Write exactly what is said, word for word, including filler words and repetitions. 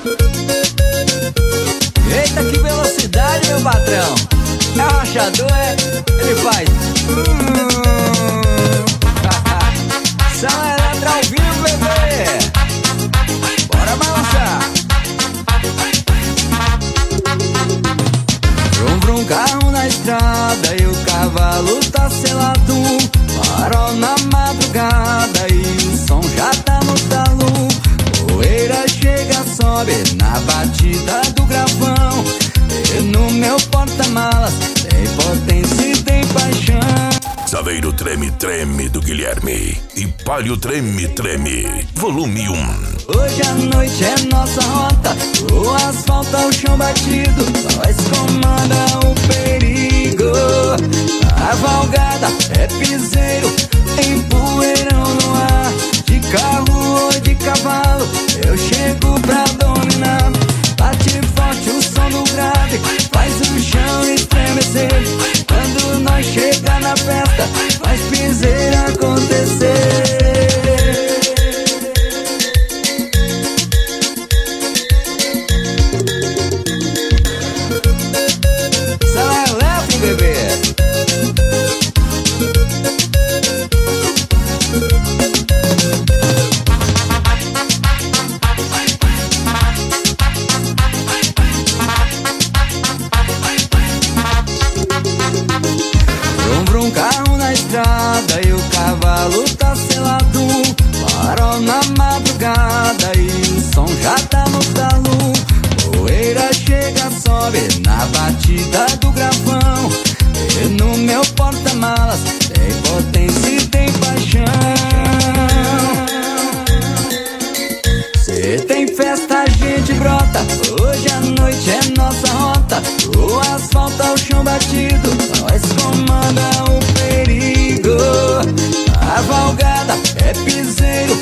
Eita, que velocidade, meu patrão. É o rachador, é? Ele faz hum. Sala Eletro ao vivo, bebê. Bora balançar. Vrum, vrum, carro na estrada e o cavalo tá selado. Farol na madrugada e o som já tá no talo. Poeira chega, sobe na batida do gravão. E no meu porta-malas tem potência e tem paixão. Saveiro Treme Treme do Guilherme e Palio Treme Treme, volume um. Hoje a noite é nossa rota, o asfalto ao chão batido, nós comanda o perigo. A valgada é piseiro, tem poeirão no ar. De carro ou de cavalo, eu chego pra dominar. Bate forte o som do grave, faz o chão estremecer. Quando nós chega na festa, faz piseira acontecer. Sala Eletro, bebê. Um carro na estrada e o cavalo tá selado. Farol na madrugada e o som já tá no talo. Poeira chega, sobe na batida do gravão. E no meu porta-malas tem potência e tem paixão. Se tem festa a gente brota, hoje a noite é nossa rota. O asfalto ao chão batido, nós comanda o perigo. A valgada é piseiro,